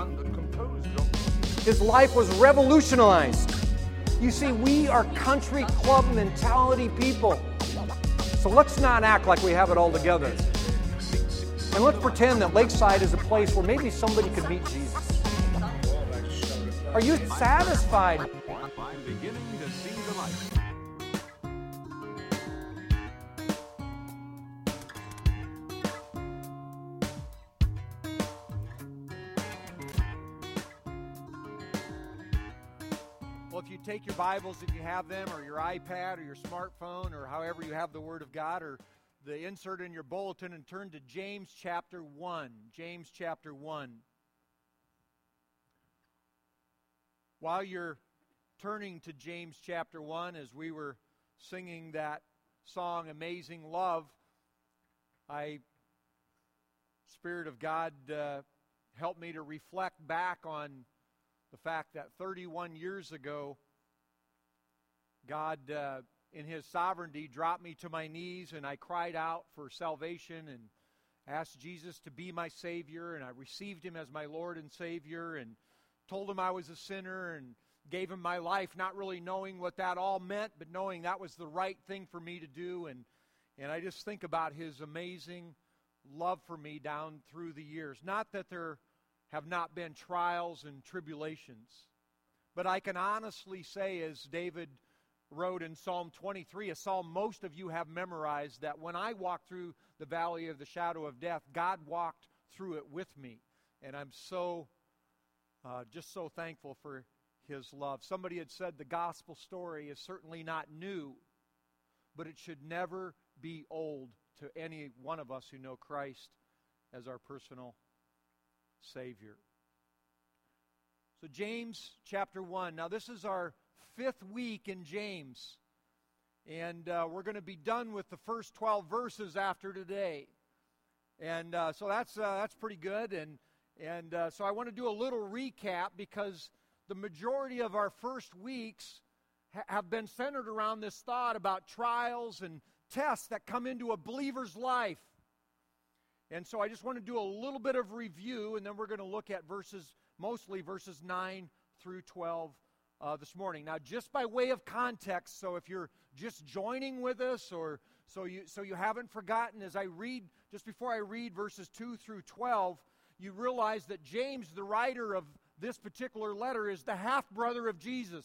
His life was revolutionized. You see, we are country club mentality people. So let's not act like we have it all together. And let's pretend that Lakeside is a place where maybe somebody could meet Jesus. Are you satisfied? I'm beginning to see the light. Well, if you take your Bibles, if you have them, or your iPad, or your smartphone, or however you have the Word of God, or the insert in your bulletin, and turn to James chapter 1. James chapter 1. While you're turning to James chapter 1, as we were singing that song, Amazing Love, Spirit of God helped me to reflect back on the fact that 31 years ago, God, in His sovereignty, dropped me to my knees, and I cried out for salvation and asked Jesus to be my Savior, and I received Him as my Lord and Savior, and told Him I was a sinner, and gave Him my life, not really knowing what that all meant, but knowing that was the right thing for me to do. And I just think about His amazing love for me down through the years. Not that there have not been trials and tribulations, but I can honestly say, as David wrote in Psalm 23, a psalm most of you have memorized, that when I walked through the valley of the shadow of death, God walked through it with me. And I'm just so thankful for His love. Somebody had said the gospel story is certainly not new, but it should never be old to any one of us who know Christ as our personal Savior. So James chapter 1. Now this is our 5th week in James, and we're going to be done with the first 12 verses after today. And so that's pretty good. And so I want to do a little recap, because the majority of our first weeks have been centered around this thought about trials and tests that come into a believer's life. And so I just want to do a little bit of review, and then we're going to look at mostly verses 9 through 12 this morning. Now, just by way of context, so if you're just joining with us, or so you haven't forgotten, as I read, just before I read verses 2 through 12, you realize that James, the writer of this particular letter, is the half-brother of Jesus.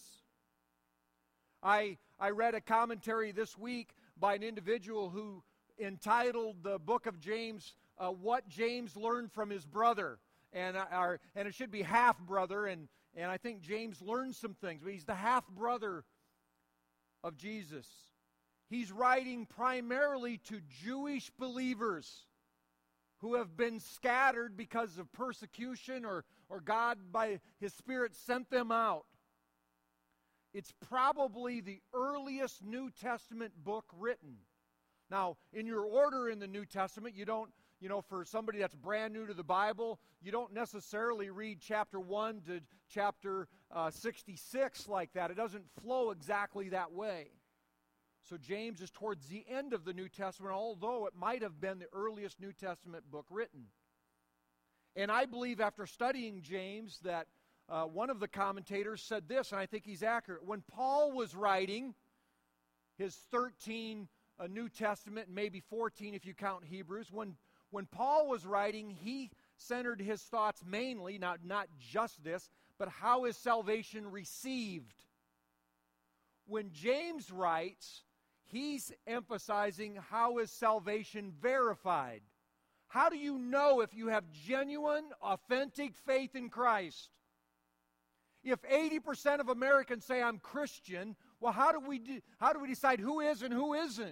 I read a commentary this week by an individual who entitled the book of James, What James Learned from His Brother. And it should be half-brother, and I think James learned some things, but he's the half-brother of Jesus. He's writing primarily to Jewish believers who have been scattered because of persecution, or God by His Spirit sent them out. It's probably the earliest New Testament book written. Now, in your order in the New Testament, you don't, for somebody that's brand new to the Bible, you don't necessarily read chapter 1 to chapter 66 like that. It doesn't flow exactly that way. So James is towards the end of the New Testament, although it might have been the earliest New Testament book written. And I believe, after studying James, that one of the commentators said this, and I think he's accurate. When Paul was writing his 13 New Testament, maybe 14 if you count Hebrews, when Paul was writing, he centered his thoughts mainly, not just this, but how is salvation received. When James writes, he's emphasizing how is salvation verified. How do you know if you have genuine, authentic faith in Christ? If 80% of Americans say I'm Christian, well, how do we decide who is and who isn't?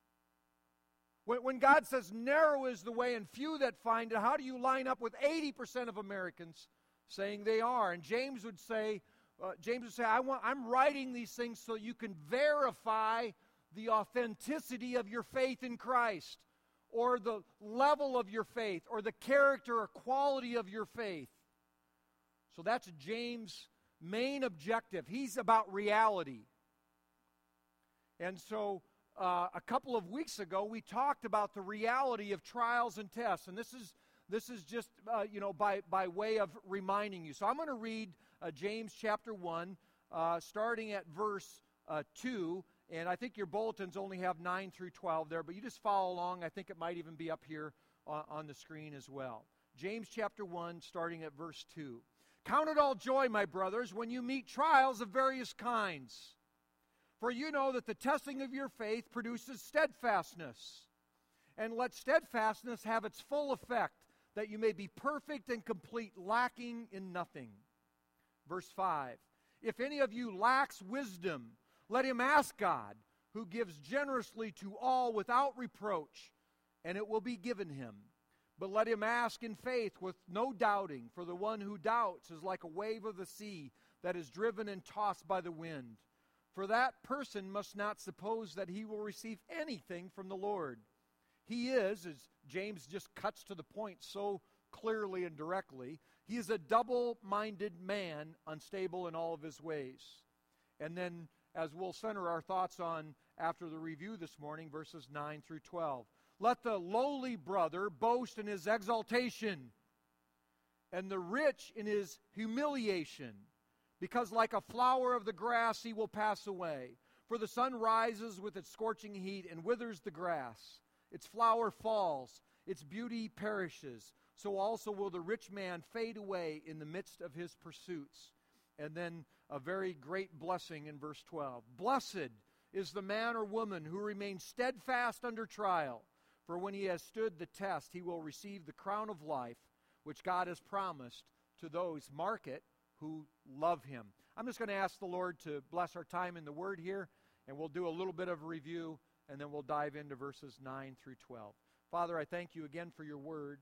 When God says narrow is the way and few that find it, how do you line up with 80% of Americans saying they are? And James would say, I'm writing these things so you can verify the authenticity of your faith in Christ, or the level of your faith, or the character or quality of your faith. So that's James' main objective. He's about reality. And so a couple of weeks ago, we talked about the reality of trials and tests. And this This is just, by way of reminding you. So I'm going to read James chapter 1, starting at verse 2. And I think your bulletins only have 9 through 12 there, but you just follow along. I think it might even be up here on the screen as well. James chapter 1, starting at verse 2. Count it all joy, my brothers, when you meet trials of various kinds. For you know that the testing of your faith produces steadfastness. And let steadfastness have its full effect, that you may be perfect and complete, lacking in nothing. Verse 5. If any of you lacks wisdom, let him ask God, who gives generously to all without reproach, and it will be given him. But let him ask in faith with no doubting, for the one who doubts is like a wave of the sea that is driven and tossed by the wind. For that person must not suppose that he will receive anything from the Lord. He is, as James just cuts to the point so clearly and directly, he is a double-minded man, unstable in all of his ways. And then, as we'll center our thoughts on after the review this morning, verses 9 through 12. Let the lowly brother boast in his exaltation, and the rich in his humiliation, because like a flower of the grass he will pass away. For the sun rises with its scorching heat and withers the grass. Its flower falls, its beauty perishes. So also will the rich man fade away in the midst of his pursuits. And then a very great blessing in verse 12. Blessed is the man or woman who remains steadfast under trial. For when he has stood the test, he will receive the crown of life, which God has promised to those, mark it, who love him. I'm just going to ask the Lord to bless our time in the Word here, and we'll do a little bit of a review, and then we'll dive into verses 9 through 12. Father, I thank you again for your Word.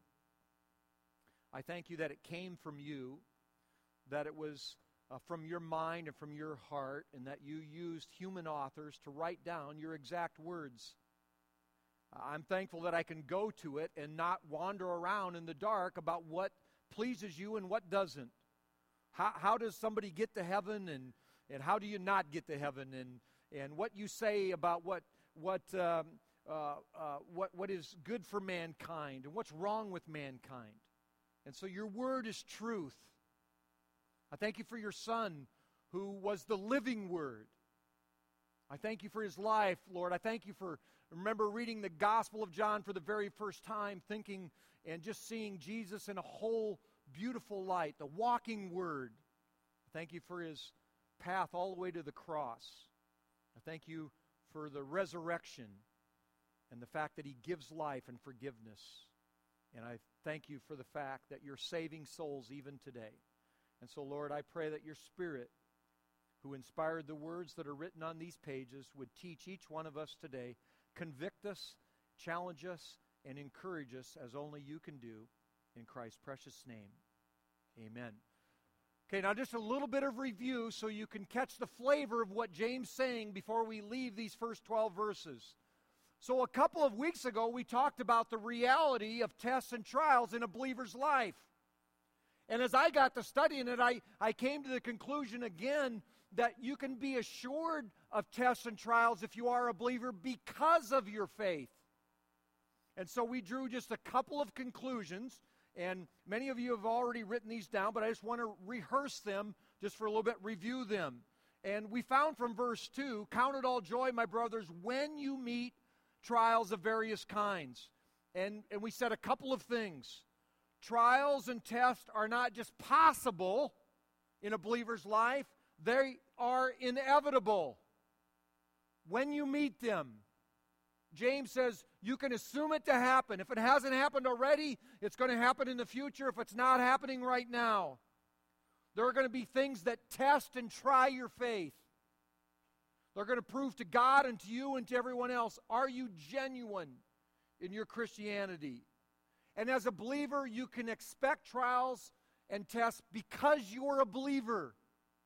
I thank you that it came from you, that it was from your mind and from your heart, and that you used human authors to write down your exact words. I'm thankful that I can go to it and not wander around in the dark about what pleases you and what doesn't. How does somebody get to heaven, and how do you not get to heaven, and what you say about what is good for mankind and what's wrong with mankind. And so your word is truth. I thank you for your Son, who was the living Word. I thank you for his life, Lord. I thank you for, remember reading the Gospel of John for the very first time, thinking and just seeing Jesus in a whole beautiful light, the walking Word. I thank you for his path all the way to the cross. I thank you for the resurrection and the fact that he gives life and forgiveness. And I thank you for the fact that you're saving souls even today. And so, Lord, I pray that your Spirit, who inspired the words that are written on these pages, would teach each one of us today, convict us, challenge us, and encourage us as only you can do. In Christ's precious name, amen. Okay, now just a little bit of review so you can catch the flavor of what James is saying before we leave these first 12 verses. So a couple of weeks ago, we talked about the reality of tests and trials in a believer's life. And as I got to studying it, I came to the conclusion again that you can be assured of tests and trials if you are a believer because of your faith. And so we drew just a couple of conclusions, and many of you have already written these down, but I just want to rehearse them just for a little bit, review them. And we found from verse 2, count it all joy, my brothers, when you meet trials of various kinds. And we said a couple of things. Trials and tests are not just possible in a believer's life, they are inevitable when you meet them. James says you can assume it to happen. If it hasn't happened already, it's going to happen in the future if it's not happening right now. There are going to be things that test and try your faith. They're going to prove to God and to you and to everyone else, are you genuine in your Christianity? And as a believer, you can expect trials and tests because you're a believer.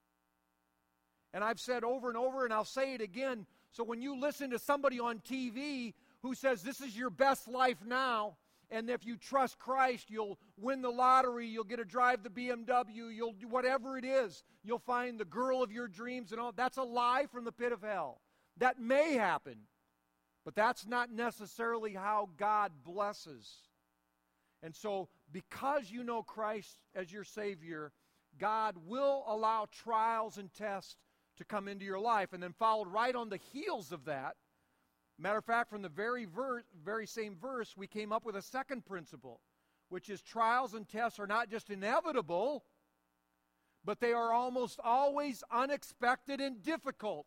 And I've said over and over, and I'll say it again, so when you listen to somebody on TV who says this is your best life now, and if you trust Christ, you'll win the lottery, you'll get to drive the BMW, you'll do whatever it is, you'll find the girl of your dreams and all, that's a lie from the pit of hell. That may happen, but that's not necessarily how God blesses. And so because you know Christ as your Savior, God will allow trials and tests to come into your life. And then followed right on the heels of that, matter of fact, from the very same verse, we came up with a second principle, which is trials and tests are not just inevitable, but they are almost always unexpected and difficult.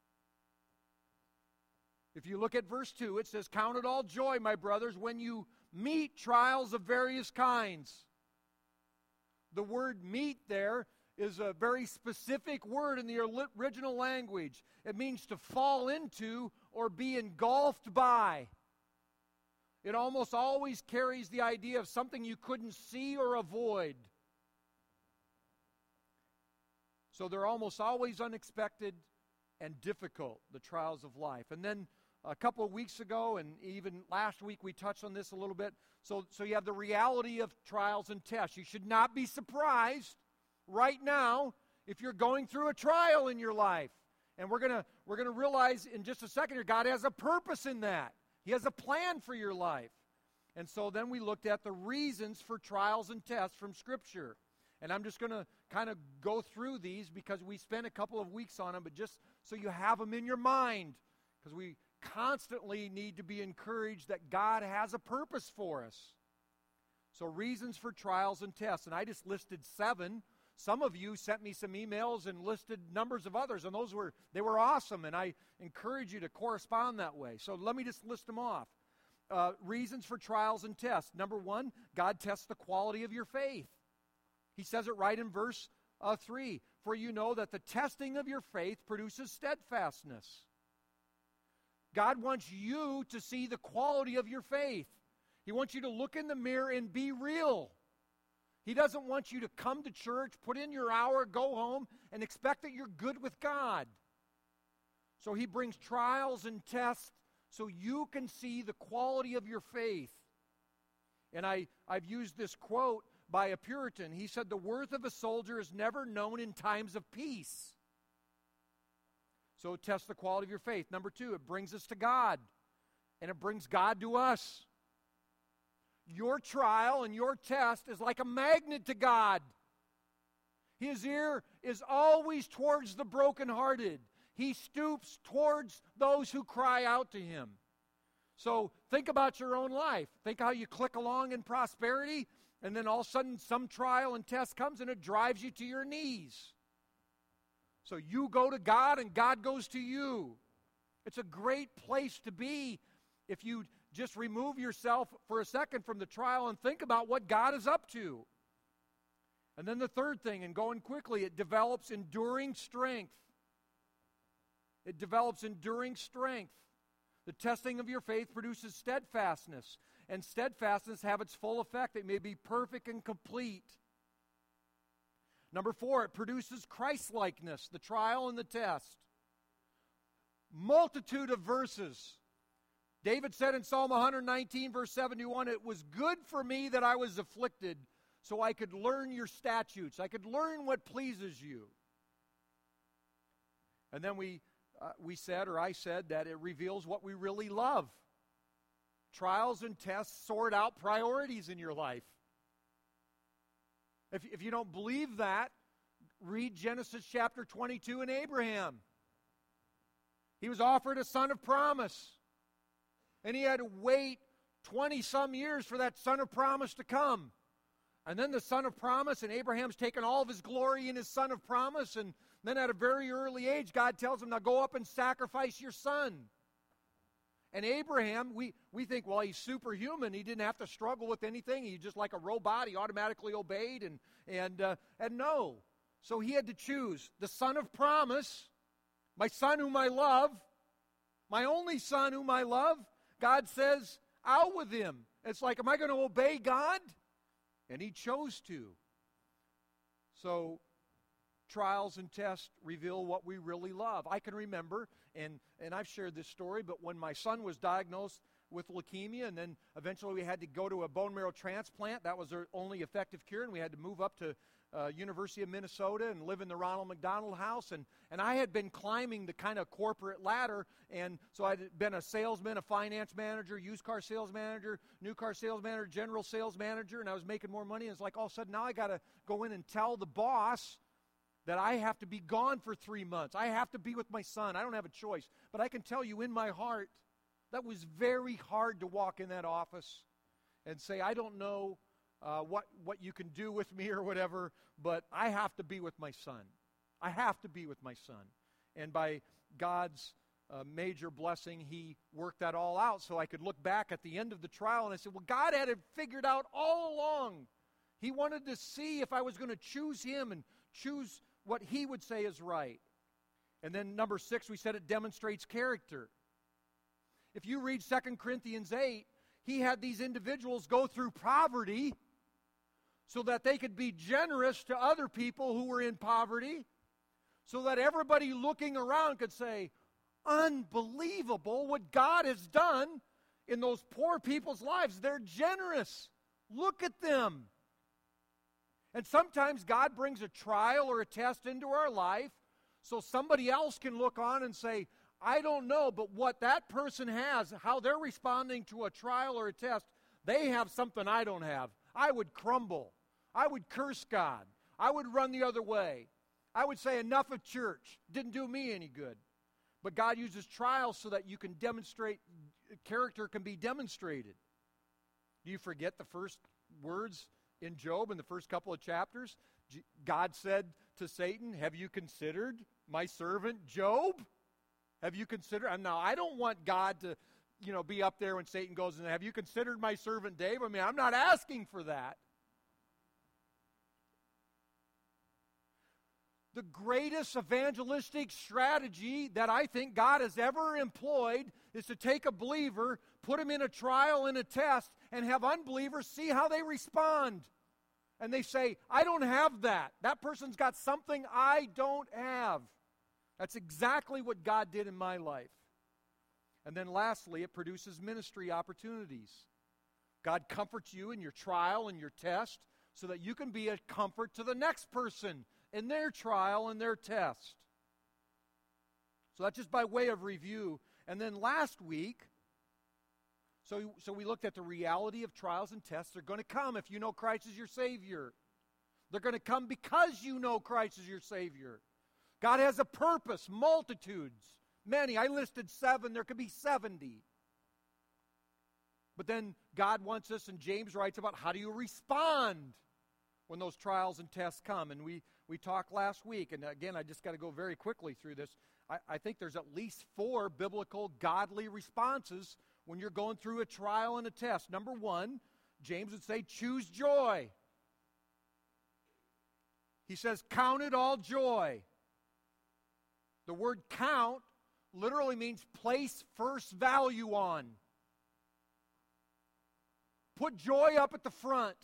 If you look at verse 2, it says, "Count it all joy, my brothers, when you meet trials of various kinds." The word meet there is a very specific word in the original language. It means to fall into or be engulfed by. It almost always carries the idea of something you couldn't see or avoid. So they're almost always unexpected and difficult, the trials of life. And then a couple of weeks ago, and even last week, we touched on this a little bit. So you have the reality of trials and tests. You should not be surprised right now if you're going through a trial in your life. And we're gonna realize in just a second here, God has a purpose in that. He has a plan for your life. And so then we looked at the reasons for trials and tests from Scripture. And I'm just going to kind of go through these because we spent a couple of weeks on them, but just so you have them in your mind, because we constantly need to be encouraged that God has a purpose for us. So reasons for trials and tests. And I just listed 7. Some of you sent me some emails and listed numbers of others, and they were awesome, and I encourage you to correspond that way. So let me just list them off. Reasons for trials and tests. Number 1, God tests the quality of your faith. He says it right in verse 3. "For you know that the testing of your faith produces steadfastness." God wants you to see the quality of your faith. He wants you to look in the mirror and be real. He doesn't want you to come to church, put in your hour, go home, and expect that you're good with God. So He brings trials and tests so you can see the quality of your faith. And I've used this quote by a Puritan. He said, "The worth of a soldier is never known in times of peace." So it tests the quality of your faith. Number 2, it brings us to God, and it brings God to us. Your trial and your test is like a magnet to God. His ear is always towards the brokenhearted. He stoops towards those who cry out to Him. So think about your own life. Think how you click along in prosperity, and then all of a sudden some trial and test comes and it drives you to your knees. So you go to God and God goes to you. It's a great place to be if you just remove yourself for a second from the trial and think about what God is up to. And then the third thing, and going quickly, it develops enduring strength. It develops enduring strength. The testing of your faith produces steadfastness, and steadfastness have its full effect. It may be perfect and complete. Number 4, it produces Christ-likeness, the trial and the test. Multitude of verses. David said in Psalm 119, verse 71, "It was good for me that I was afflicted, so I could learn your statutes. I could learn what pleases you." And then I said that it reveals what we really love. Trials and tests sort out priorities in your life. If you don't believe that, read Genesis chapter 22 and Abraham. He was offered a son of promise, and he had to wait 20-some years for that son of promise to come. And then the son of promise, and Abraham's taken all of his glory in his son of promise, and then at a very early age, God tells him, "Now go up and sacrifice your son." And Abraham, we think, well, he's superhuman. He didn't have to struggle with anything. He's just like a robot. He automatically obeyed, and no. So he had to choose the son of promise, my son whom I love, my only son whom I love. God says, out with him. It's like, am I going to obey God? And he chose to. So trials and tests reveal what we really love. I can remember, and I've shared this story, but when my son was diagnosed with leukemia, and then eventually we had to go to a bone marrow transplant, that was our only effective cure, and we had to move up to University of Minnesota and live in the Ronald McDonald House. And I had been climbing the kind of corporate ladder. And so I'd been a salesman, a finance manager, used car sales manager, new car sales manager, general sales manager. And I was making more money. And it's like all of a sudden now I got to go in and tell the boss that I have to be gone for 3 months. I have to be with my son. I don't have a choice. But I can tell you in my heart, that was very hard to walk in that office and say, I don't know what you can do with me or whatever, but I have to be with my son. I have to be with my son. And by God's major blessing, He worked that all out so I could look back at the end of the trial and I said, well, God had it figured out all along. He wanted to see if I was going to choose Him and choose what He would say is right. And then number 6, we said it demonstrates character. If you read 2 Corinthians 8, he had these individuals go through poverty so that they could be generous to other people who were in poverty, so that everybody looking around could say, unbelievable what God has done in those poor people's lives. They're generous. Look at them. And sometimes God brings a trial or a test into our life so somebody else can look on and say, I don't know, but what that person has, how they're responding to a trial or a test, they have something I don't have. I would crumble. I would curse God. I would run the other way. I would say enough of church. Didn't do me any good. But God uses trials so that you can demonstrate, character can be demonstrated. Do you forget the first words in Job in the first couple of chapters? God said to Satan, have you considered my servant Job? Have you considered? Now, I don't want God to, be up there when Satan goes in. Have you considered my servant Dave? I mean, I'm not asking for that. The greatest evangelistic strategy that I think God has ever employed is to take a believer, put him in a trial and a test, and have unbelievers see how they respond. And they say, I don't have that. That person's got something I don't have. That's exactly what God did in my life. And then lastly, it produces ministry opportunities. God comforts you in your trial and your test so that you can be a comfort to the next person in their trial and their test. So that's just by way of review. And then last week, so we looked at the reality of trials and tests. They're going to come if you know Christ is your Savior. They're going to come because you know Christ is your Savior. God has a purpose, multitudes, many. I listed 7, there could be 70. But then God wants us, and James writes about how do you respond when those trials and tests come. And we talked last week, and again, I just got to go very quickly through this. I think there's at least 4 biblical, godly responses when you're going through a trial and a test. Number 1, James would say, choose joy. He says, count it all joy. The word count literally means place first value on. Put joy up at the front.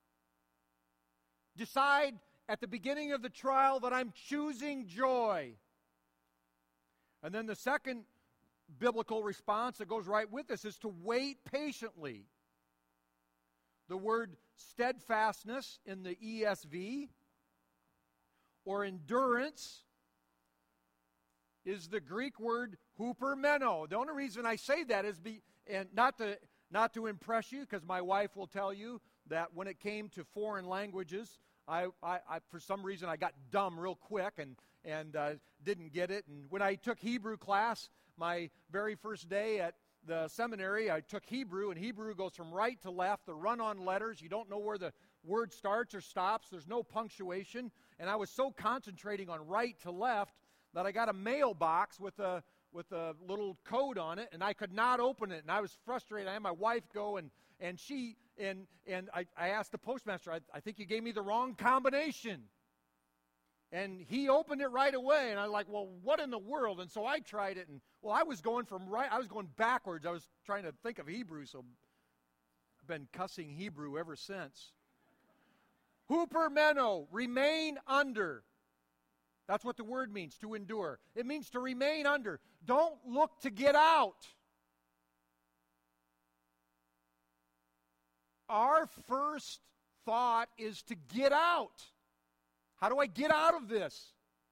Decide at the beginning of the trial that I'm choosing joy. And then the second biblical response that goes right with this is to wait patiently. The word steadfastness in the ESV or endurance is the Greek word hupermeno. The only reason I say that is not to impress you, because my wife will tell you that when it came to foreign languages, I for some reason I got dumb real quick and didn't get it. And when I took Hebrew class, my very first day at the seminary, I took Hebrew, and Hebrew goes from right to left. The run-on letters, you don't know where the word starts or stops. There's no punctuation. And I was so concentrating on right to left that I got a mailbox with a little code on it, and I could not open it. And I was frustrated. I had my wife go, and I asked the postmaster, I think you gave me the wrong combination. And he opened it right away, and I was like, well, what in the world? And so I tried it, and I was going backwards. I was trying to think of Hebrew, so I've been cussing Hebrew ever since. Hupermeno, remain under. That's what the word means, to endure. It means to remain under. Don't look to get out. Our first thought is to get out. How do I get out of this?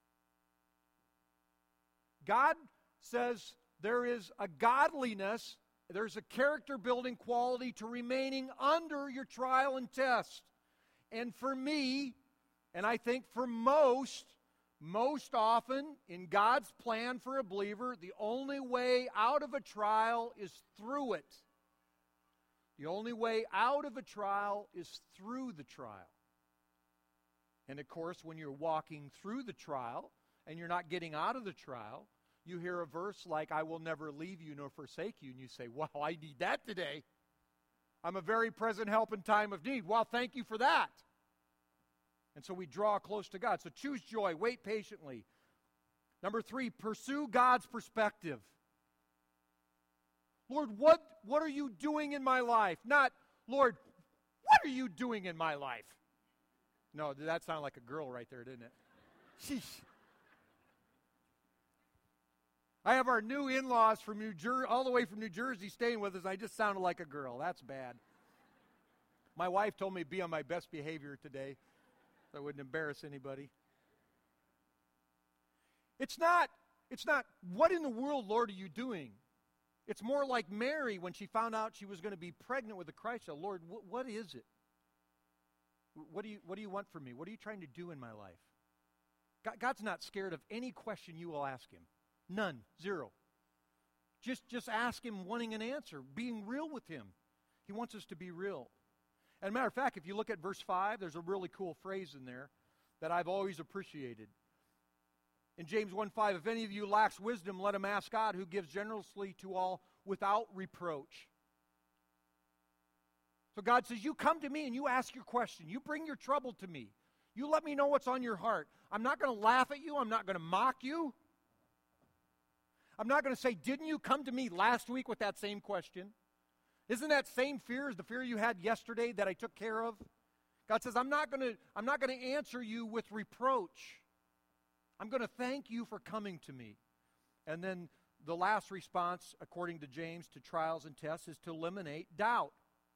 God says there is a godliness, there's a character-building quality to remaining under your trial and test. And for me, and I think for most often in God's plan for a believer, the only way out of a trial is through it. The only way out of a trial is through the trial. And of course, when you're walking through the trial and you're not getting out of the trial, you hear a verse like, I will never leave you nor forsake you, and you say, wow, I need that today. I'm a very present help in time of need. Well, thank you for that. And so we draw close to God. So choose joy, wait patiently. Number 3, pursue God's perspective. Lord, what are you doing in my life? Not, Lord, what are you doing in my life? No, that sounded like a girl right there, didn't it? Sheesh. I have our new in-laws from New Jersey, all the way from New Jersey, staying with us. I just sounded like a girl. That's bad. My wife told me to be on my best behavior today, so I wouldn't embarrass anybody. It's not, what in the world, Lord, are you doing? It's more like Mary when she found out she was going to be pregnant with the Christ. Lord, what is it? What do you want from me? What are you trying to do in my life? God's not scared of any question you will ask him. None. Zero. Just ask him wanting an answer, being real with him. He wants us to be real. As a matter of fact, if you look at verse 5, there's a really cool phrase in there that I've always appreciated. In James 1:5, if any of you lacks wisdom, let him ask God, who gives generously to all without reproach. So God says, you come to me and you ask your question. You bring your trouble to me. You let me know what's on your heart. I'm not going to laugh at you. I'm not going to mock you. I'm not going to say, didn't you come to me last week with that same question? Isn't that same fear as the fear you had yesterday that I took care of? God says, I'm not going to answer you with reproach. I'm going to thank you for coming to me. And then the last response, according to James, to trials and tests is to eliminate doubt.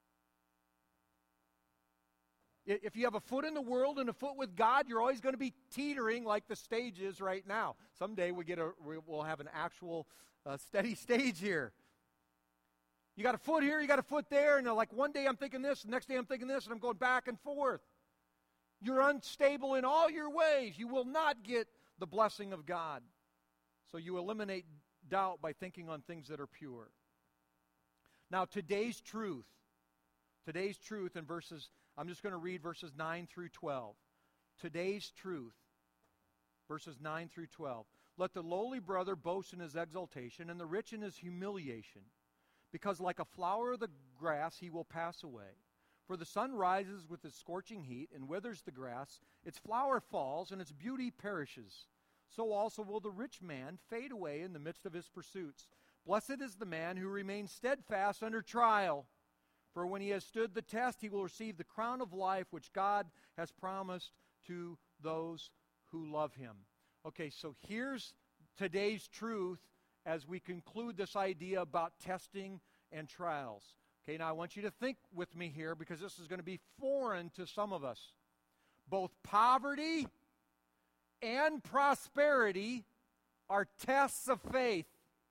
If you have a foot in the world and a foot with God, you're always going to be teetering like the stage is right now. Someday we'll have an actual steady stage here. You got a foot here, you got a foot there, and like one day I'm thinking this, the next day I'm thinking this, and I'm going back and forth. You're unstable in all your ways. You will not get the blessing of God. So you eliminate doubt by thinking on things that are pure. Now today's truth in verses, I'm just going to read verses 9 through 12. Today's truth, verses 9 through 12. Let the lowly brother boast in his exaltation, and the rich in his humiliation, because like a flower of the grass he will pass away. For the sun rises with its scorching heat and withers the grass, its flower falls, and its beauty perishes. So also will the rich man fade away in the midst of his pursuits. Blessed is the man who remains steadfast under trial. For when he has stood the test, he will receive the crown of life which God has promised to those who love him. Okay, so here's today's truth as we conclude this idea about testing and trials. Okay, now I want you to think with me here because this is going to be foreign to some of us. Both poverty and prosperity are tests of faith.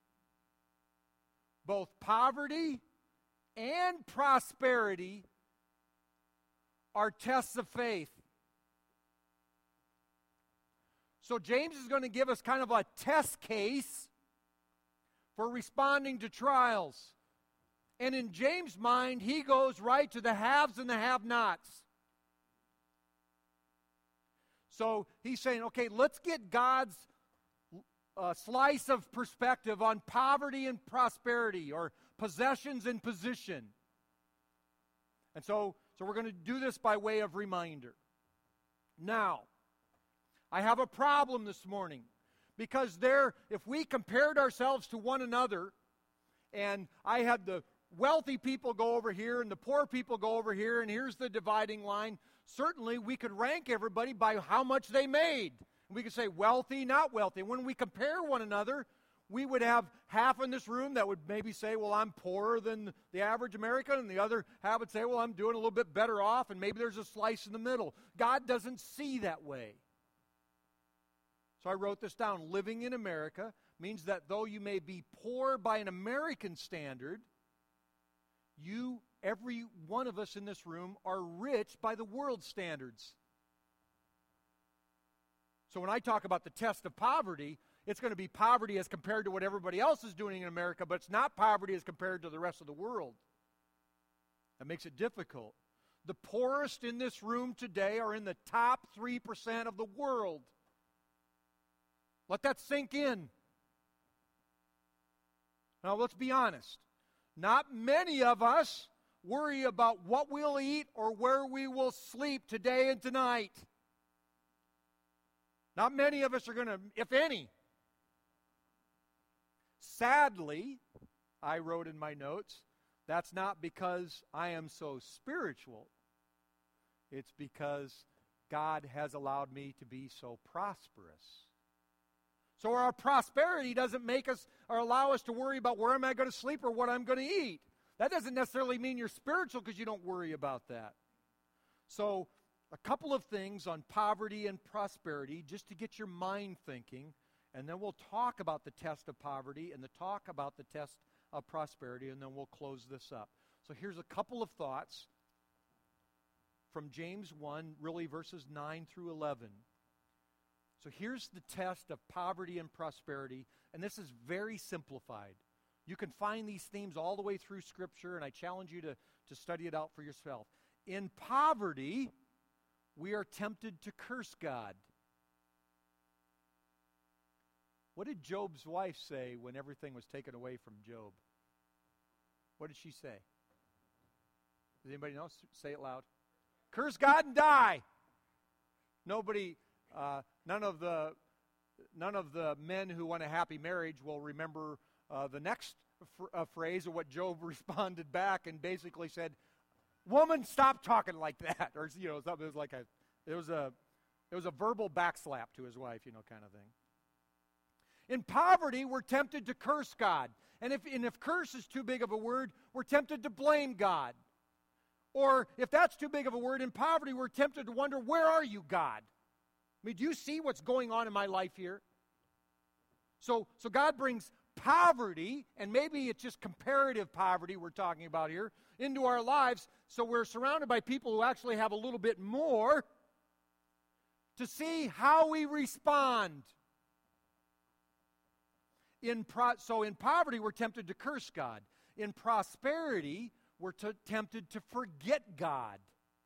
Both poverty and prosperity are tests of faith. So James is going to give us kind of a test case for responding to trials. And in James' mind, he goes right to the haves and the have-nots. So he's saying, okay, let's get God's slice of perspective on poverty and prosperity, or possessions and position. And so we're going to do this by way of reminder. Now, I have a problem this morning, because if we compared ourselves to one another, and I had the wealthy people go over here and the poor people go over here, and here's the dividing line, certainly we could rank everybody by how much they made. We could say wealthy, not wealthy. When we compare one another, we would have half in this room that would maybe say, well, I'm poorer than the average American, and the other half would say, well, I'm doing a little bit better off, and maybe there's a slice in the middle. God doesn't see that way. So I wrote this down. Living in America means that though you may be poor by an American standard, every one of us in this room, are rich by the world's standards. So when I talk about the test of poverty, it's going to be poverty as compared to what everybody else is doing in America, but it's not poverty as compared to the rest of the world. That makes it difficult. The poorest in this room today are in the top 3% of the world. Let that sink in. Now, let's be honest. Not many of us worry about what we'll eat or where we will sleep today and tonight. Not many of us are going to, if any. Sadly, I wrote in my notes, that's not because I am so spiritual. It's because God has allowed me to be so prosperous. So our prosperity doesn't make us or allow us to worry about where am I going to sleep or what I'm going to eat. That doesn't necessarily mean you're spiritual because you don't worry about that. So a couple of things on poverty and prosperity just to get your mind thinking, and then we'll talk about the test of poverty and talk about the test of prosperity, and then we'll close this up. So here's a couple of thoughts from James 1, really verses 9 through 11. So here's the test of poverty and prosperity, and this is very simplified. You can find these themes all the way through Scripture, and I challenge you to study it out for yourself. In poverty, we are tempted to curse God. What did Job's wife say when everything was taken away from Job? What did she say? Does anybody know? Say it loud. Curse God and die. Nobody... None of the men who want a happy marriage will remember the next phrase of what Job responded back and basically said, "Woman, stop talking like that," or something. It was like it was a verbal backslap to his wife, kind of thing. In poverty, we're tempted to curse God, and if curse is too big of a word, we're tempted to blame God. Or if that's too big of a word, in poverty, we're tempted to wonder, where are you, God? I mean, do you see what's going on in my life here? So God brings poverty, and maybe it's just comparative poverty we're talking about here, into our lives, so we're surrounded by people who actually have a little bit more to see how we respond. So in poverty, we're tempted to curse God. In prosperity, we're tempted to forget God.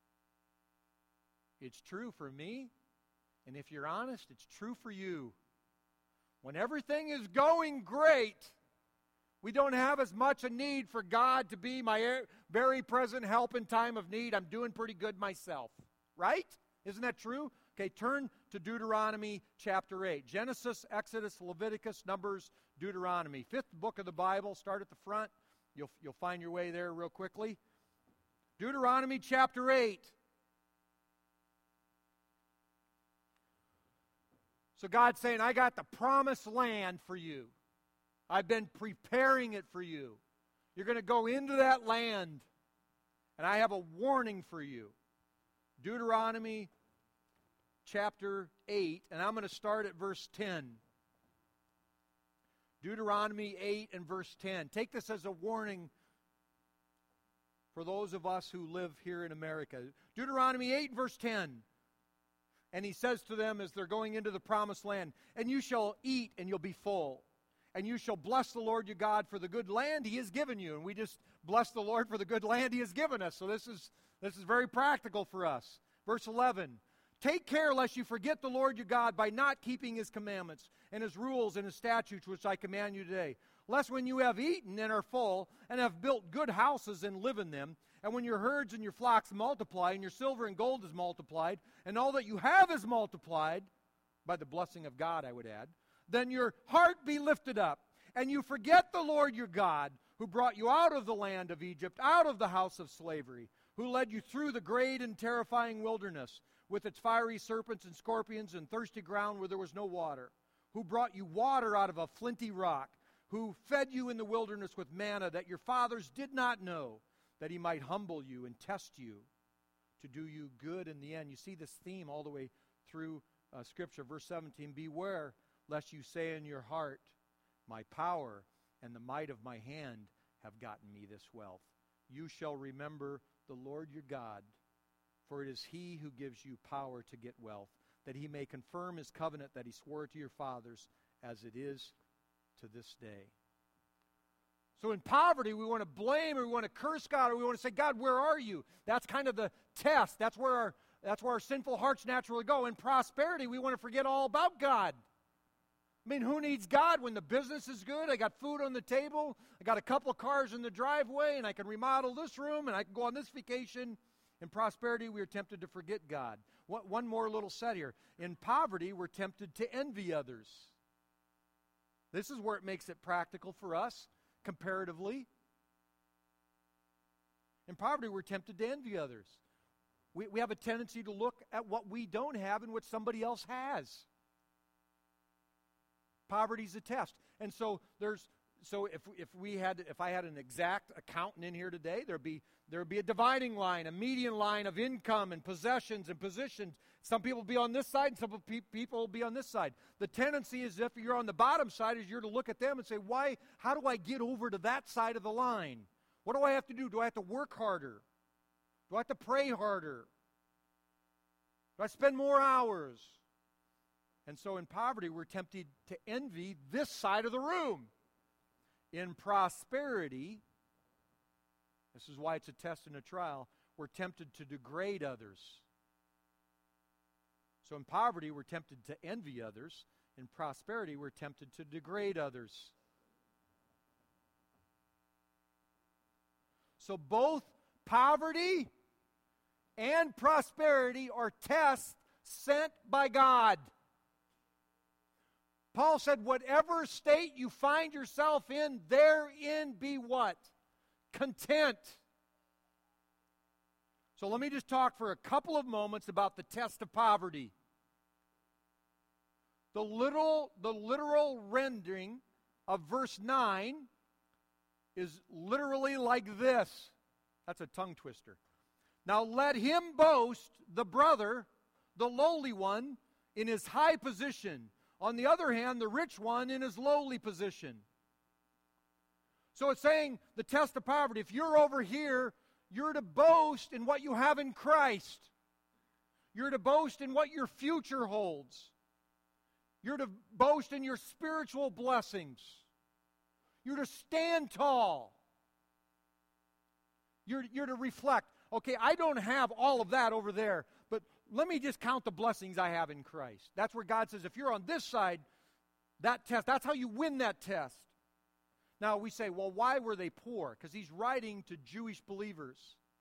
It's true for me. And if you're honest, it's true for you. When everything is going great, we don't have as much a need for God to be my very present help in time of need. I'm doing pretty good myself. Right? Isn't that true? Okay, turn to Deuteronomy chapter 8. Genesis, Exodus, Leviticus, Numbers, Deuteronomy. Fifth book of the Bible. Start at the front. You'll find your way there real quickly. Deuteronomy chapter 8. So God's saying, I got the promised land for you. I've been preparing it for you. You're going to go into that land, and I have a warning for you. Deuteronomy chapter 8, and I'm going to start at verse 10. Deuteronomy 8 and verse 10. Take this as a warning for those of us who live here in America. Deuteronomy 8 and verse 10. And he says to them as they're going into the promised land, and you shall eat and you'll be full. And you shall bless the Lord your God for the good land he has given you. And we just bless the Lord for the good land he has given us. So this is very practical for us. Verse 11, take care lest you forget the Lord your God by not keeping his commandments and his rules and his statutes which I command you today. Lest when you have eaten and are full and have built good houses and live in them, and when your herds and your flocks multiply, and your silver and gold is multiplied, and all that you have is multiplied, by the blessing of God, I would add, then your heart be lifted up, and you forget the Lord your God, who brought you out of the land of Egypt, out of the house of slavery, who led you through the great and terrifying wilderness, with its fiery serpents and scorpions and thirsty ground where there was no water, who brought you water out of a flinty rock, who fed you in the wilderness with manna that your fathers did not know, that he might humble you and test you to do you good in the end. You see this theme all the way through scripture, verse 17, beware lest you say in your heart, my power and the might of my hand have gotten me this wealth. You shall remember the Lord your God, for it is he who gives you power to get wealth, that he may confirm his covenant that he swore to your fathers, as it is to this day. So in poverty, we want to blame or we want to curse God or we want to say, God, where are you? That's kind of the test. That's where our sinful hearts naturally go. In prosperity, we want to forget all about God. I mean, who needs God when the business is good? I got food on the table. I got a couple of cars in the driveway, and I can remodel this room, and I can go on this vacation. In prosperity, we are tempted to forget God. One more little set here. In poverty, we're tempted to envy others. This is where it makes it practical for us, comparatively. In poverty, we're tempted to envy others. We have a tendency to look at what we don't have and what somebody else has. Poverty's a test. And so if I had an exact accountant in here today, there'd be a dividing line, a median line of income and possessions and positions. Some people will be on this side and some people will be on this side. The tendency is, if you're on the bottom side, is you're to look at them and say, how do I get over to that side of the line? What do I have to do? Do I have to work harder? Do I have to pray harder? Do I spend more hours? And so in poverty, we're tempted to envy this side of the room. In prosperity, this is why it's a test and a trial, we're tempted to degrade others. So in poverty, we're tempted to envy others. In prosperity, we're tempted to degrade others. So both poverty and prosperity are tests sent by God. Paul said, whatever state you find yourself in, therein be what? Content. So let me just talk for a couple of moments about the test of poverty. The literal rendering of verse 9 is literally like this. That's a tongue twister. Now let him boast, the brother, the lowly one, in his high position. On the other hand, the rich one in his lowly position. So it's saying the test of poverty. If you're over here, you're to boast in what you have in Christ. You're to boast in what your future holds. You're to boast in your spiritual blessings. You're to stand tall. You're to reflect, okay, I don't have all of that over there, but let me just count the blessings I have in Christ. That's where God says, if you're on this side, that test, that's how you win that test. Now we say, well, why were they poor? Because he's writing to Jewish believers.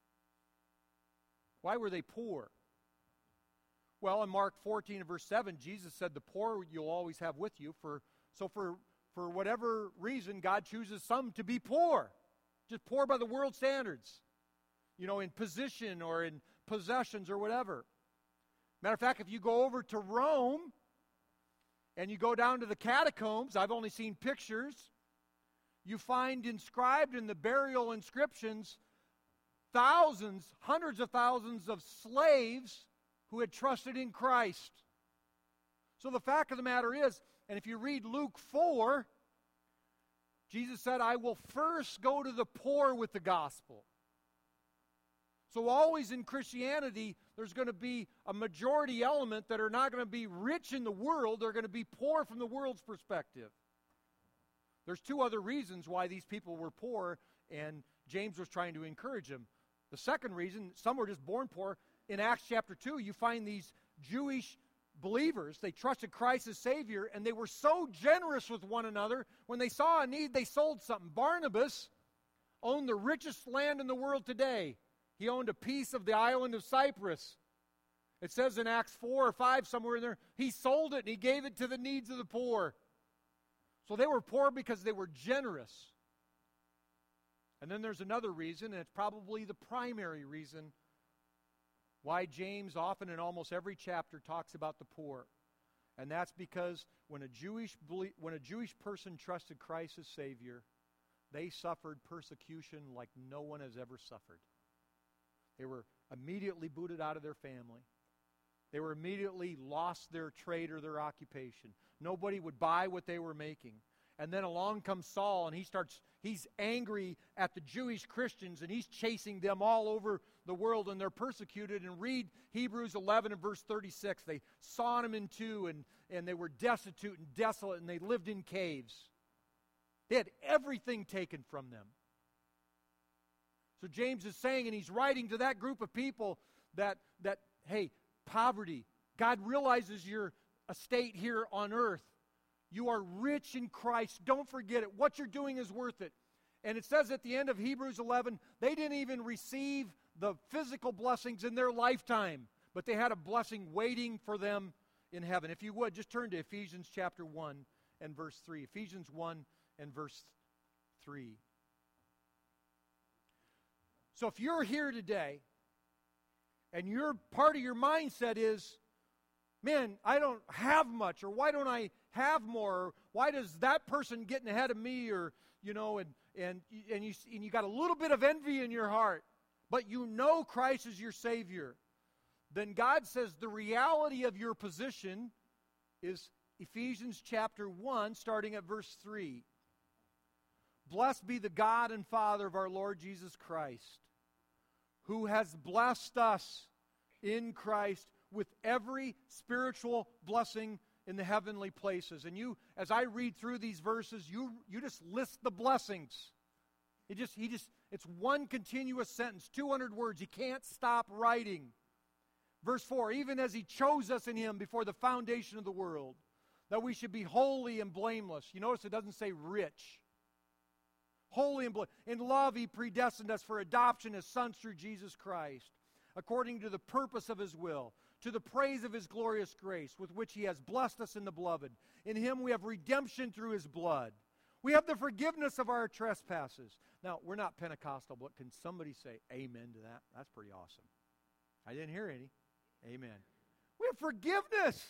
Why were they poor? Well, in Mark 14 and verse 7, Jesus said, the poor you'll always have with you. For whatever reason, God chooses some to be poor. Just poor by the world standards. In position or in possessions or whatever. Matter of fact, if you go over to Rome and you go down to the catacombs, I've only seen pictures, you find inscribed in the burial inscriptions thousands, hundreds of thousands of slaves who had trusted in Christ. So the fact of the matter is, and if you read Luke 4, Jesus said, I will first go to the poor with the gospel. So always in Christianity, there's going to be a majority element that are not going to be rich in the world. They're going to be poor from the world's perspective. There's two other reasons why these people were poor, and James was trying to encourage them. The second reason, some were just born poor. In Acts chapter 2, you find these Jewish believers. They trusted Christ as Savior, and they were so generous with one another. When they saw a need, they sold something. Barnabas owned the richest land in the world today. He owned a piece of the island of Cyprus. It says in Acts 4 or 5, somewhere in there, he sold it and he gave it to the needs of the poor. So they were poor because they were generous. And then there's another reason, and it's probably the primary reason why James often in almost every chapter talks about the poor. And that's because when a Jewish person trusted Christ as Savior, they suffered persecution like no one has ever suffered. They were immediately booted out of their family. They were immediately lost their trade or their occupation. Nobody would buy what they were making. And then along comes Saul, and he's angry at the Jewish Christians, and he's chasing them all over the world, and they're persecuted. And read Hebrews 11 and verse 36. They sawed them in two, and they were destitute and desolate, and they lived in caves. They had everything taken from them. So James is saying, and he's writing to that group of people that hey, poverty, God realizes your estate here on earth. You are rich in Christ. Don't forget it. What you're doing is worth it. And it says at the end of Hebrews 11, they didn't even receive the physical blessings in their lifetime, but they had a blessing waiting for them in heaven. If you would, just turn to Ephesians chapter 1 and verse 3. Ephesians 1 and verse 3. So if you're here today, and your part of your mindset is, man, I don't have much, or why don't I have more, or why does that person getting ahead of me, or and you got a little bit of envy in your heart, but you know Christ is your Savior, then God says the reality of your position is Ephesians chapter 1, starting at verse 3. Blessed be the God and Father of our Lord Jesus Christ, who has blessed us in Christ with every spiritual blessing in the heavenly places. And you, as I read through these verses, you just list the blessings. It's one continuous sentence, 200 words. You can't stop writing. Verse 4, even as He chose us in Him before the foundation of the world, that we should be holy and blameless. You notice it doesn't say rich. Holy and blameless. In love He predestined us for adoption as sons through Jesus Christ, according to the purpose of His will, to the praise of His glorious grace, with which He has blessed us in the Beloved. In Him we have redemption through His blood. We have the forgiveness of our trespasses. Now, we're not Pentecostal, but can somebody say amen to that? That's pretty awesome. I didn't hear any. Amen. We have forgiveness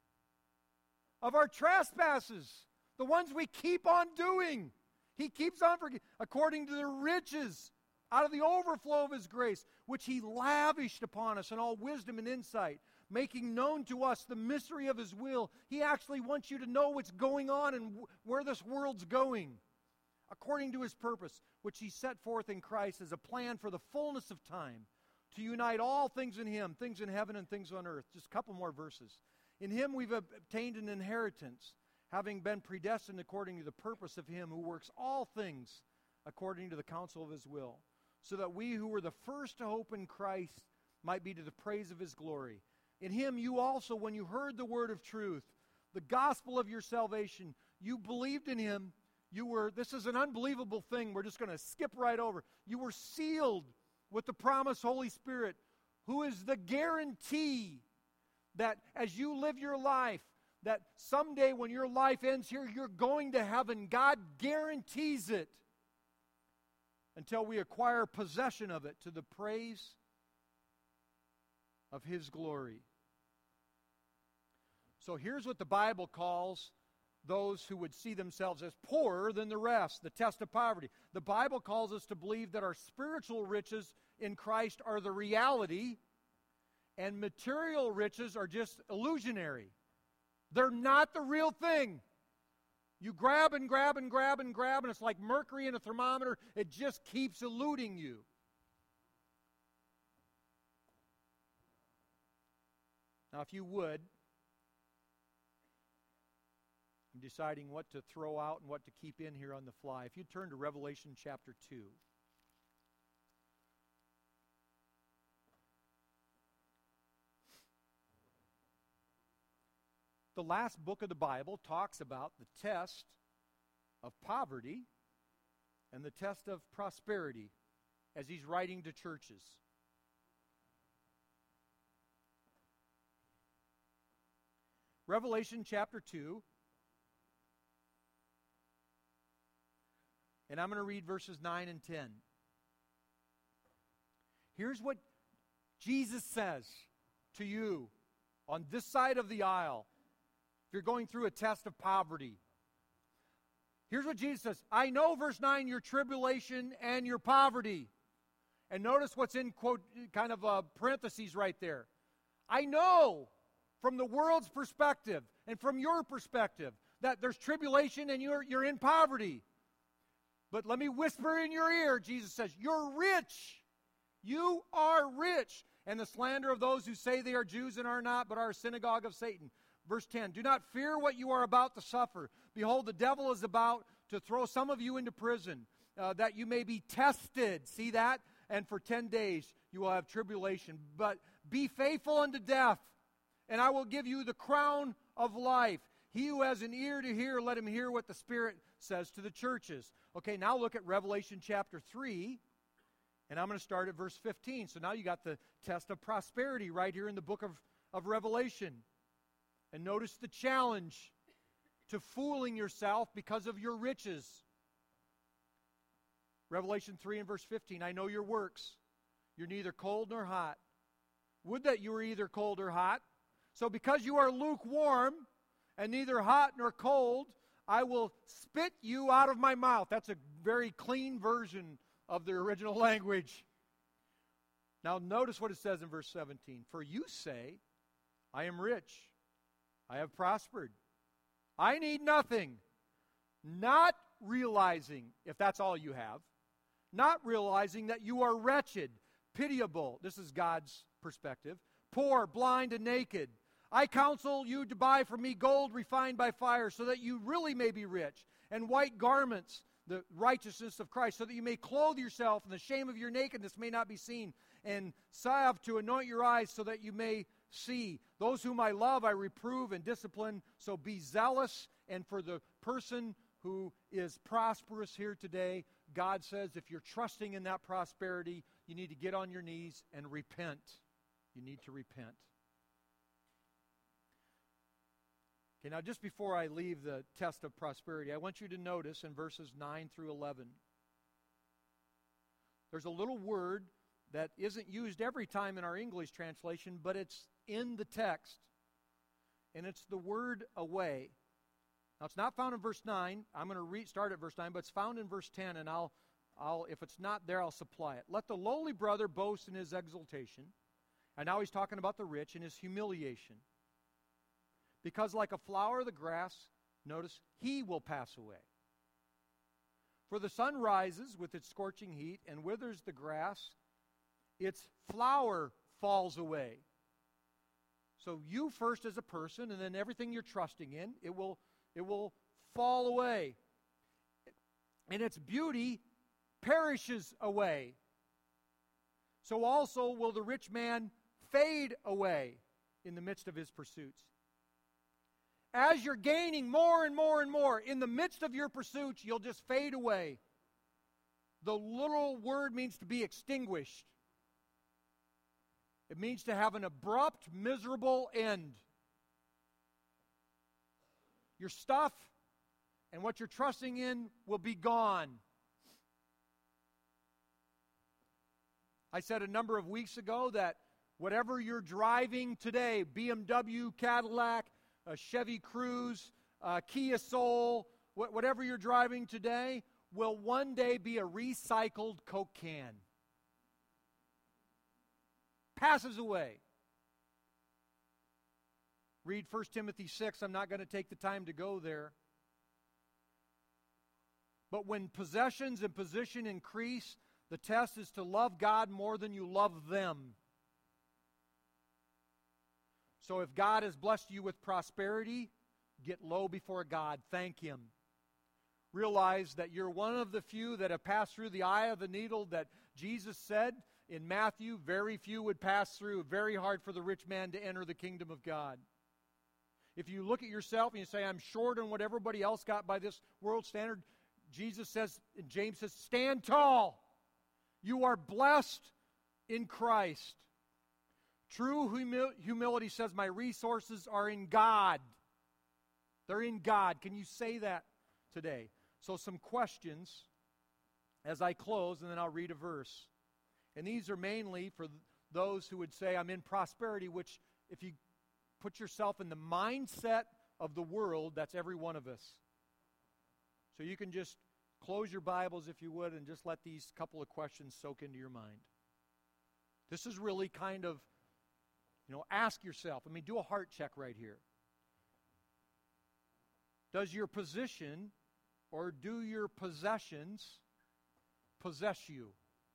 of our trespasses, the ones we keep on doing. He keeps on forgiving, according to the riches, out of the overflow of His grace, which He lavished upon us in all wisdom and insight, making known to us the mystery of His will. He actually wants you to know what's going on and where this world's going, according to His purpose, which He set forth in Christ as a plan for the fullness of time, to unite all things in Him, things in heaven and things on earth. Just a couple more verses. In Him we've obtained an inheritance, having been predestined according to the purpose of Him who works all things according to the counsel of His will, so that we who were the first to hope in Christ might be to the praise of His glory. In Him you also, when you heard the word of truth, the gospel of your salvation, you believed in Him. This is an unbelievable thing we're just going to skip right over. You were sealed with the promised Holy Spirit, who is the guarantee that as you live your life, that someday when your life ends here, you're going to heaven. God guarantees it until we acquire possession of it to the praise of His glory. So here's what the Bible calls those who would see themselves as poorer than the rest, the test of poverty. The Bible calls us to believe that our spiritual riches in Christ are the reality, and material riches are just illusionary. They're not the real thing. You grab and grab and grab and grab, and it's like mercury in a thermometer. It just keeps eluding you. Now, if you would, I'm deciding what to throw out and what to keep in here on the fly. If you turn to Revelation chapter 2. The last book of the Bible talks about the test of poverty and the test of prosperity as he's writing to churches. Revelation chapter 2. And I'm going to read verses 9 and 10. Here's what Jesus says to you on this side of the aisle. If you're going through a test of poverty. Here's what Jesus says. I know, verse 9, your tribulation and your poverty. And notice what's in quote, kind of parentheses right there. I know from the world's perspective and from your perspective, that there's tribulation and you're in poverty. But let me whisper in your ear, Jesus says, you're rich. You are rich. And the slander of those who say they are Jews and are not, but are a synagogue of Satan. Verse 10, do not fear what you are about to suffer. Behold, the devil is about to throw some of you into prison, that you may be tested. See that? And for 10 days you will have tribulation. But be faithful unto death, and I will give you the crown of life. He who has an ear to hear, let him hear what the Spirit says to the churches. Okay, now look at Revelation chapter 3, and I'm going to start at verse 15. So now you got the test of prosperity right here in the book of Revelation. And notice the challenge to fooling yourself because of your riches. Revelation 3 and verse 15, I know your works. You're neither cold nor hot. Would that you were either cold or hot. So because you are lukewarm and neither hot nor cold, I will spit you out of my mouth. That's a very clean version of the original language. Now notice what it says in verse 17. For you say, I am rich. I have prospered. I need nothing. Not realizing, if that's all you have, not realizing that you are wretched, pitiable. This is God's perspective. Poor, blind, and naked. I counsel you to buy from me gold refined by fire, so that you really may be rich, and white garments, the righteousness of Christ, so that you may clothe yourself, and the shame of your nakedness may not be seen, and salve to anoint your eyes, so that you may see. Those whom I love I reprove and discipline, so be zealous. And for the person who is prosperous here today, God says if you're trusting in that prosperity, you need to get on your knees and repent. You need to repent. Okay, now just before I leave the test of prosperity, I want you to notice in verses 9 through 11, there's a little word that isn't used every time in our English translation, but it's in the text. And it's the word away. Now, it's not found in verse 9. I'm going to start at verse 9, but it's found in verse 10, and I'll if it's not there, I'll supply it. Let the lowly brother boast in his exaltation. And now he's talking about the rich in his humiliation. Because like a flower of the grass, notice, he will pass away. For the sun rises with its scorching heat and withers the grass, its flower falls away. So you first as a person, and then everything you're trusting in, it will fall away. And its beauty perishes away. So also will the rich man fade away in the midst of his pursuits. As you're gaining more and more and more, in the midst of your pursuits, you'll just fade away. The little word means to be extinguished. It means to have an abrupt, miserable end. Your stuff and what you're trusting in will be gone. I said a number of weeks ago that whatever you're driving today, BMW, Cadillac, a Chevy Cruze, Kia Soul, whatever you're driving today, will one day be a recycled Coke can. Passes away. Read 1 Timothy 6. I'm not going to take the time to go there. But when possessions and position increase, the test is to love God more than you love them. So if God has blessed you with prosperity, get low before God. Thank Him. Realize that you're one of the few that have passed through the eye of the needle that Jesus said in Matthew, very few would pass through. Very hard for the rich man to enter the kingdom of God. If you look at yourself and you say, I'm short on what everybody else got by this world standard, Jesus says, and James says, stand tall. You are blessed in Christ. True humility says, my resources are in God. They're in God. Can you say that today? So some questions as I close, and then I'll read a verse. And these are mainly for those who would say, I'm in prosperity, which if you put yourself in the mindset of the world, that's every one of us. So you can just close your Bibles, if you would, and just let these couple of questions soak into your mind. This is really kind of Ask yourself. Do a heart check right here. Does your position or do your possessions possess you?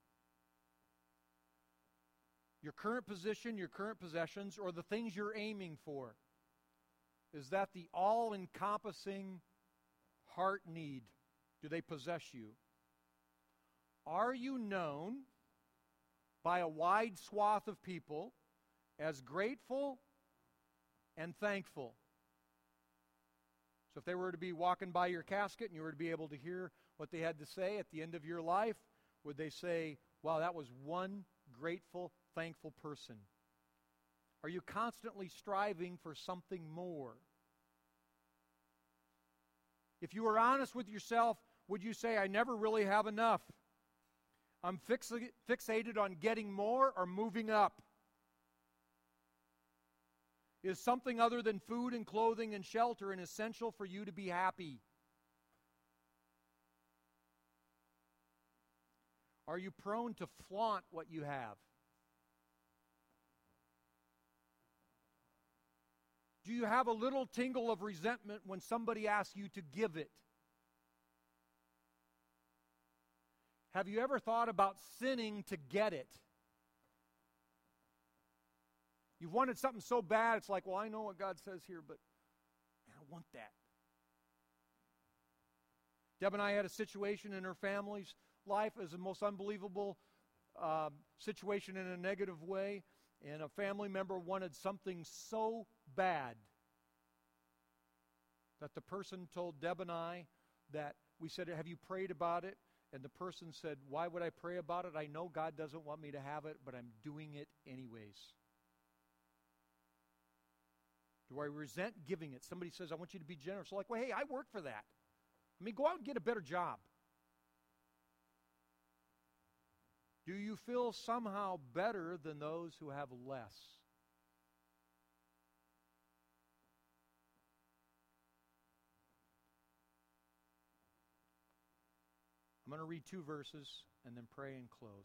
Your current position, your current possessions, or the things you're aiming for. Is that the all-encompassing heart need? Do they possess you? Are you known by a wide swath of people as grateful and thankful? So if they were to be walking by your casket and you were to be able to hear what they had to say at the end of your life, would they say, wow, that was one grateful, thankful person? Are you constantly striving for something more? If you were honest with yourself, would you say, I never really have enough? I'm fixated on getting more or moving up? Is something other than food and clothing and shelter an essential for you to be happy? Are you prone to flaunt what you have? Do you have a little tingle of resentment when somebody asks you to give it? Have you ever thought about sinning to get it? You've wanted something so bad, it's like, well, I know what God says here, but man, I want that. Deb and I had a situation in her family's life. It was the most unbelievable situation in a negative way. And a family member wanted something so bad that the person told Deb and I that we said, have you prayed about it? And the person said, why would I pray about it? I know God doesn't want me to have it, but I'm doing it anyways. Do I resent giving it? Somebody says, I want you to be generous. Like, well, hey, I work for that. Go out and get a better job. Do you feel somehow better than those who have less? I'm going to read 2 verses and then pray and close.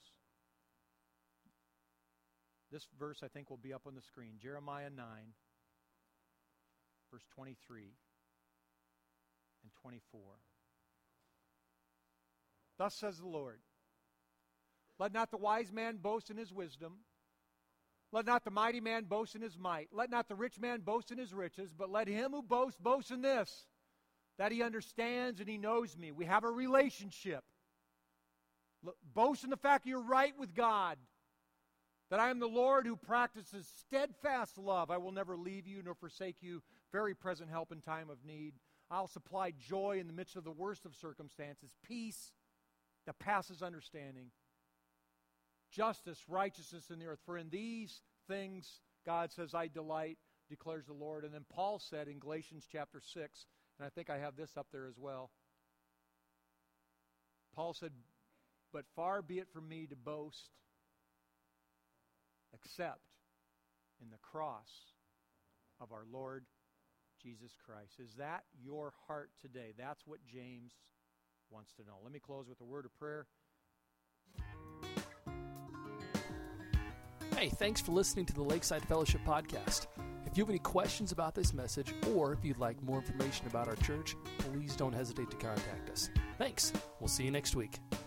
This verse, I think, will be up on the screen. Jeremiah 9, verse 23 and 24. Thus says the Lord, let not the wise man boast in his wisdom. Let not the mighty man boast in his might. Let not the rich man boast in his riches, but let him who boasts boast in this, that he understands and he knows me. We have a relationship. Boast in the fact that you're right with God, that I am the Lord who practices steadfast love. I will never leave you nor forsake you, very present help in time of need. I'll supply joy in the midst of the worst of circumstances, peace that passes understanding, justice, righteousness in the earth. For in these things, God says, I delight, declares the Lord. And then Paul said in Galatians chapter 6, and I think I have this up there as well. Paul said, but far be it from me to boast except in the cross of our Lord Jesus Christ. Is that your heart today? That's what James wants to know. Let me close with a word of prayer. Hey, thanks for listening to the Lakeside Fellowship Podcast. If you have any questions about this message, or if you'd like more information about our church, please don't hesitate to contact us. Thanks. We'll see you next week.